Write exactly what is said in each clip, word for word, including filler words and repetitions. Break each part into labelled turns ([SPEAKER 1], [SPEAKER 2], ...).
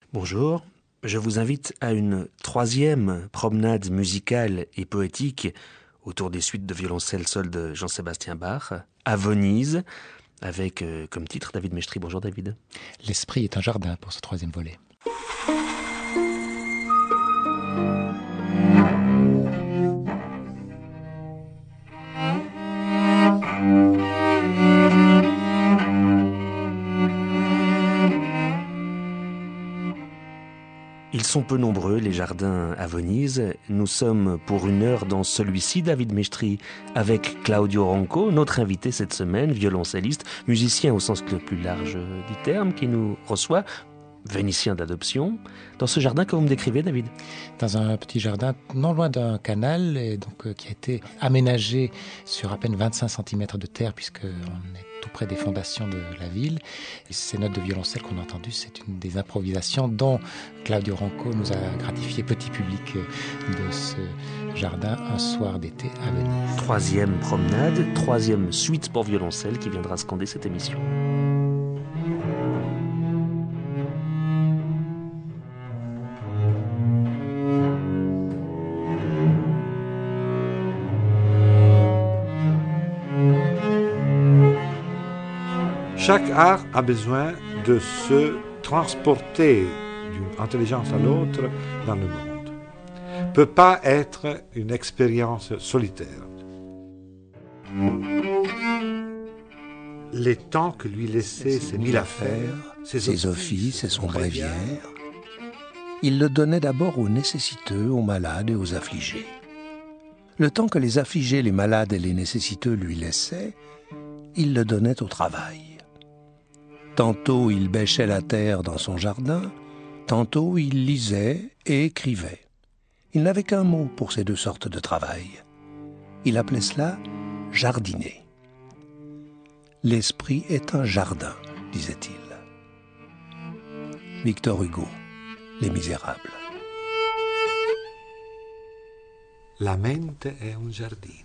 [SPEAKER 1] Bonjour, je vous invite à une troisième promenade musicale et poétique autour des suites de violoncelle sol de Jean-Sébastien Bach, à Venise, avec euh, comme titre David Mestry. Bonjour David.
[SPEAKER 2] L'esprit est un jardin pour ce troisième volet.
[SPEAKER 1] Ils sont peu nombreux, les jardins à Venise. Nous sommes pour une heure dans celui-ci, David Mestry, avec Claudio Ronco, notre invité cette semaine, violoncelliste, musicien au sens le plus large du terme, qui nous reçoit, vénitien d'adoption. Dans ce jardin que vous me décrivez, David?
[SPEAKER 2] Dans un petit jardin non loin d'un canal, et donc, euh, qui a été aménagé sur à peine vingt-cinq centimètres de terre, puisqu'on est tout près des fondations de la ville. Et ces notes de violoncelle qu'on a entendues, c'est une des improvisations dont Claudio Ronco nous a gratifié, petit public de ce jardin, un soir d'été à Venise.
[SPEAKER 1] Troisième promenade, troisième suite pour violoncelle qui viendra scander cette émission.
[SPEAKER 3] Chaque art a besoin de se transporter d'une intelligence à l'autre dans le monde. Ne peut pas être une expérience solitaire. Les temps que lui laissait ses mille affaires,
[SPEAKER 4] ses, ses offices et son bréviaire, il le donnait d'abord aux nécessiteux, aux malades et aux affligés. Le temps que les affligés, les malades et les nécessiteux lui laissaient, il le donnait au travail. Tantôt il bêchait la terre dans son jardin, tantôt il lisait et écrivait. Il n'avait qu'un mot pour ces deux sortes de travail. Il appelait cela jardiner. L'esprit est un jardin, disait-il. Victor Hugo, Les Misérables.
[SPEAKER 3] La mente è un giardino.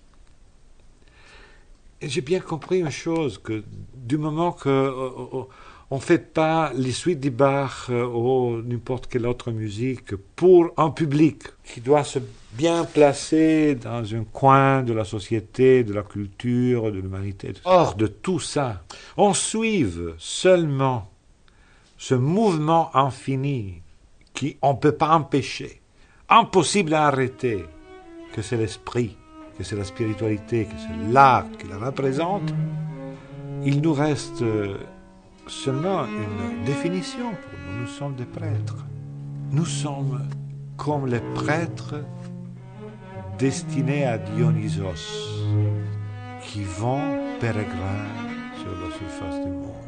[SPEAKER 3] Et j'ai bien compris une chose, que du moment qu'on euh, ne fait pas les suites de Bach euh, ou n'importe quelle autre musique pour un public qui doit se bien placer dans un coin de la société, de la culture, de l'humanité, hors de tout ça, on suive seulement ce mouvement infini qu'on ne peut pas empêcher, impossible à arrêter, que c'est l'esprit, que c'est la spiritualité, que c'est l'art qui la représente, il nous reste seulement une définition pour nous. Nous sommes des prêtres. Nous sommes comme les prêtres destinés à Dionysos, qui vont pérégrins sur la surface du monde.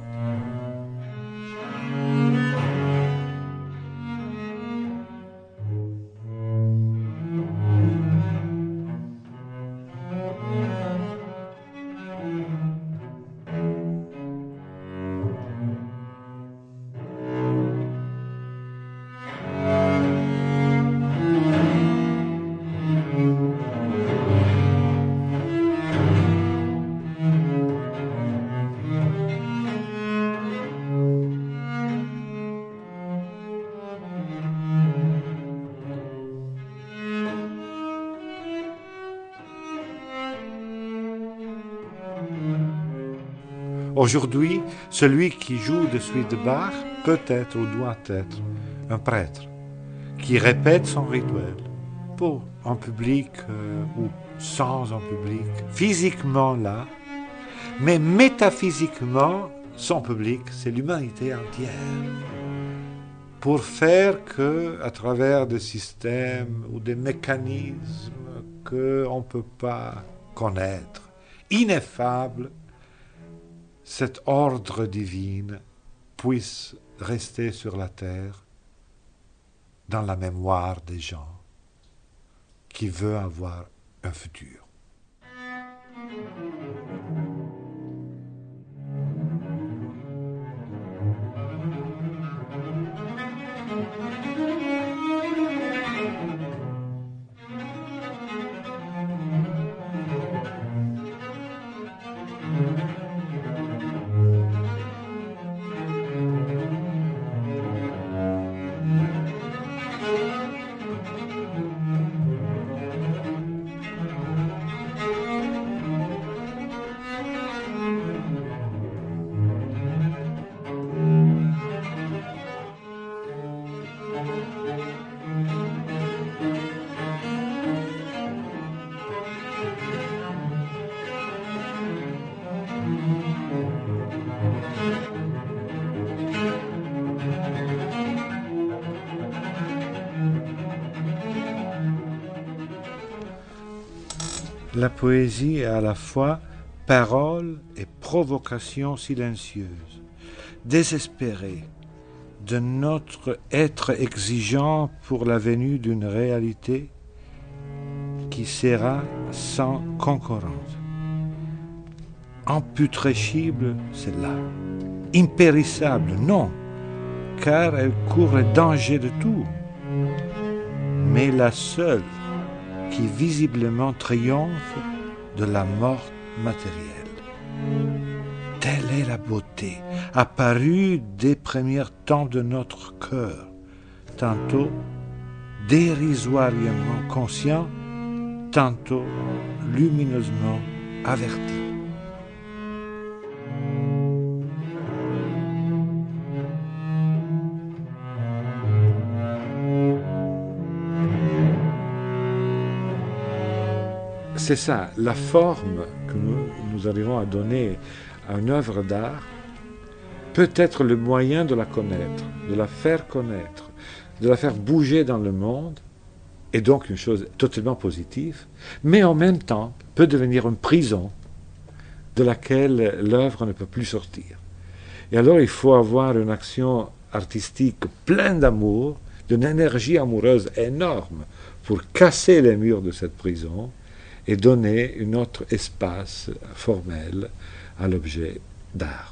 [SPEAKER 3] Aujourd'hui, celui qui joue de suite de Bach peut être ou doit être un prêtre qui répète son rituel pour un public euh, ou sans un public, physiquement là, mais métaphysiquement, son public, c'est l'humanité entière. Pour faire que, à travers des systèmes ou des mécanismes qu'on ne peut pas connaître, ineffables, cet ordre divin puisse rester sur la terre dans la mémoire des gens qui veulent avoir un futur. La poésie est à la fois parole et provocation silencieuse, désespérée de notre être exigeant pour la venue d'une réalité qui sera sans concurrence. Imputrescible, celle-là. Impérissable, non, car elle court le danger de tout. Mais la seule qui visiblement triomphe de la mort matérielle. Telle est la beauté, apparue des premiers temps de notre cœur, tantôt dérisoirement conscient, tantôt lumineusement averti. C'est ça, la forme que nous, nous arrivons à donner à une œuvre d'art peut être le moyen de la connaître, de la faire connaître, de la faire bouger dans le monde, et donc une chose totalement positive, mais en même temps peut devenir une prison de laquelle l'œuvre ne peut plus sortir. Et alors il faut avoir une action artistique pleine d'amour, d'une énergie amoureuse énorme pour casser les murs de cette prison et donner un autre espace formel à l'objet d'art.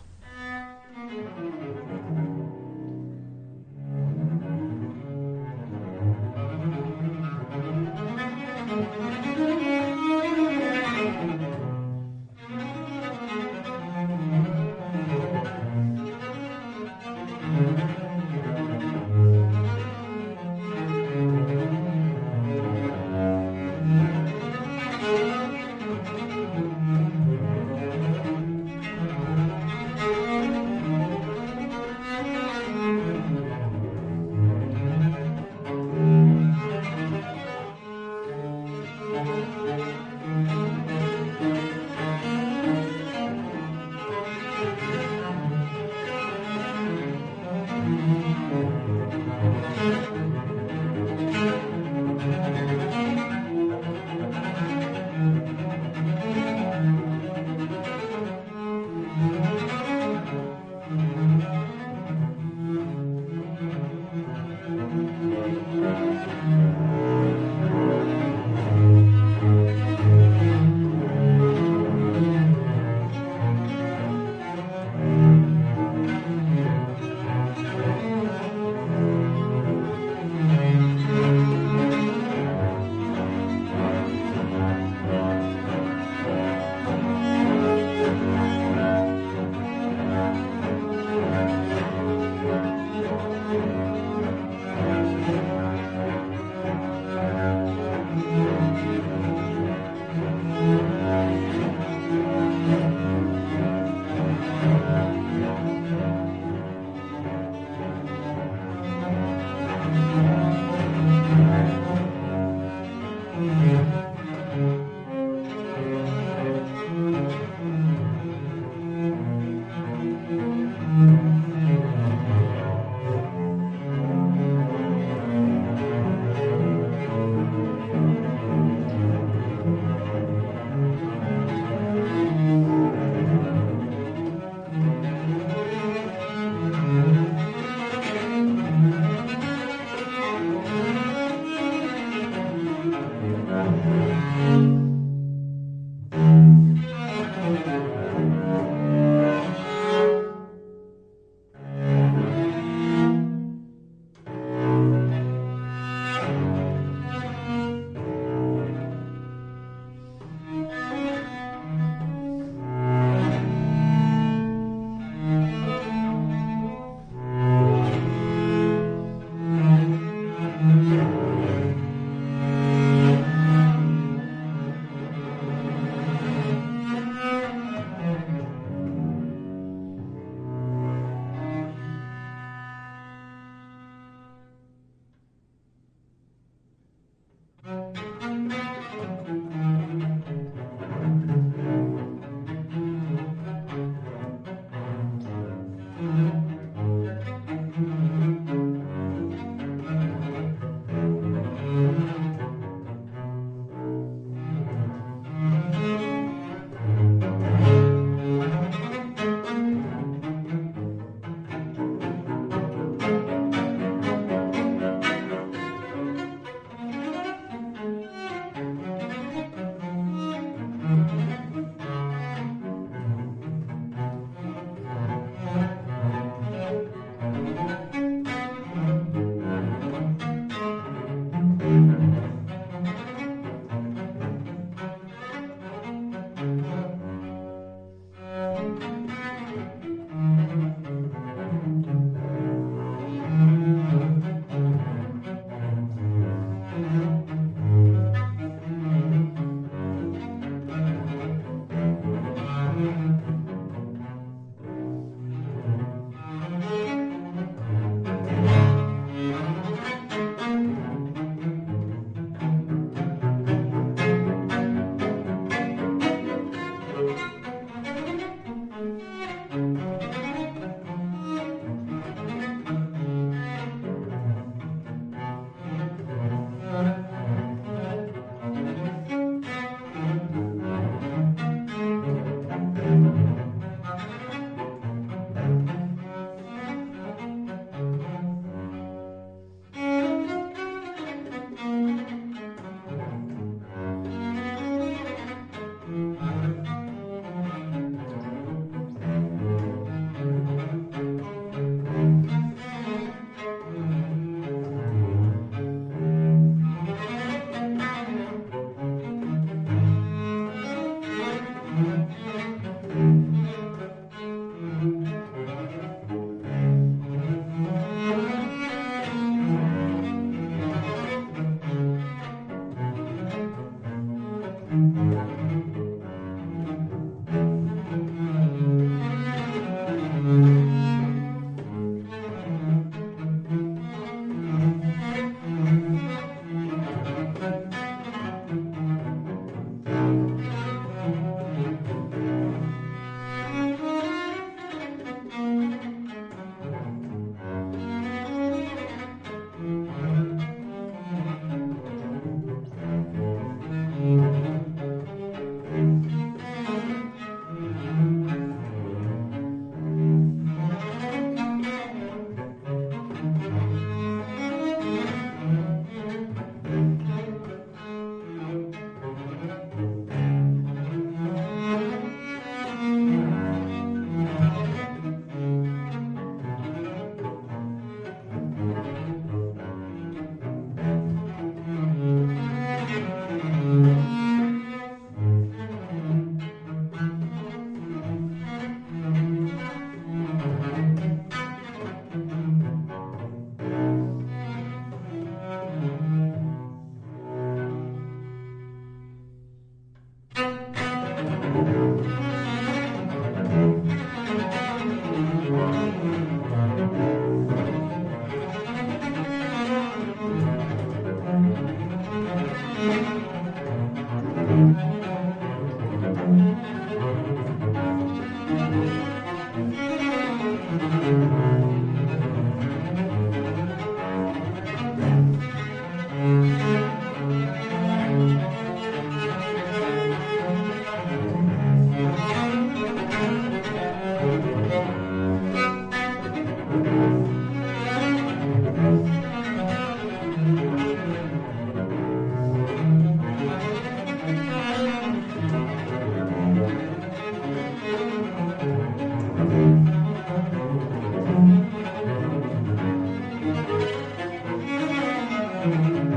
[SPEAKER 3] Thank you.